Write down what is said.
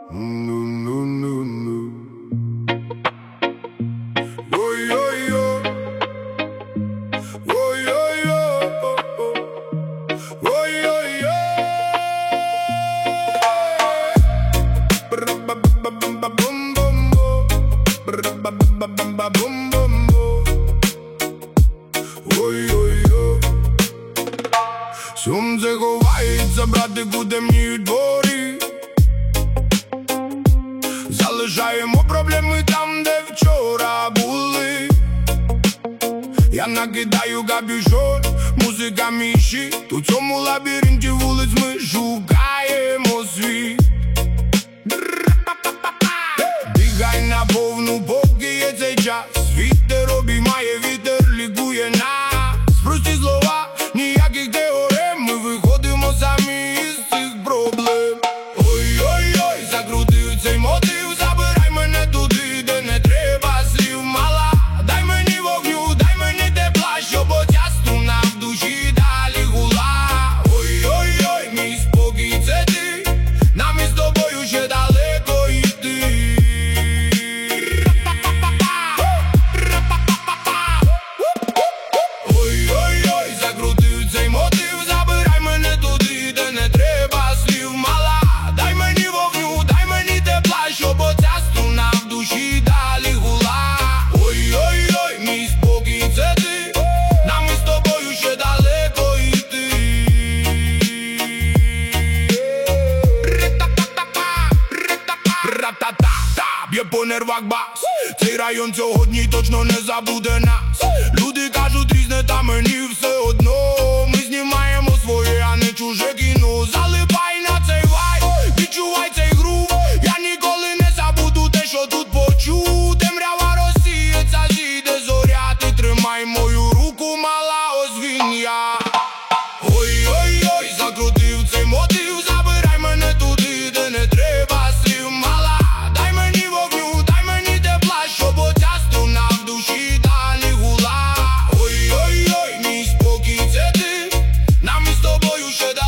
Сонце ховається, братику, темніють дворі. Залишаємо проблеми там, де вчора були. Я накидаю капюшон, музика мій щит. У цьому лабіринті вулиць ми шукаємо світ. Бігай на повну, поки є цей час. Вітер обіймає, вітер лікує нас. Прості слова, ніяких теорем. Ми виходимо самі із цих проблем. Ой-ой-ой, закрутив цей мотив. Забирай мене туди, де не треба слів. Мала, дай мені вогню, дай мені тепла, щоб оця струна в душі далі гула. Ой-ой-ой, мій спокій це ти. Нам із тобою ще далеко йти. Ой-ой-ой, закрутив цей мотив. Забирай мене туди, де не треба слів. Мала, дай мені вогню, дай мені тепла, щоб оця струна в душі далі гула. Ой-ой-ой, мій спокій це ти. Нам із тобою ще далеко йти. Ра-та-та-та, б'є по нервах бас. Цей район сьогодні точно не забуде нас. Люди кажуть різне, та мені все одно. Ми знімаємо своє, а не чуже кіно. Залипай на цей вайб, відчувай цей грув. Я ніколи не забуду те, що тут почув. Темрява розсіється, зійде зоря. Ти тримай мою руку, мала, ось він я. Ой-ой-ой, закрутив цей мотив. Забирай мене туди, де не треба слів. Мала, дай мені вогню, дай мені тепла, щоб оця струна в душі далі гула. Ой-ой-ой, мій спокій це ти. Нам із тобою ще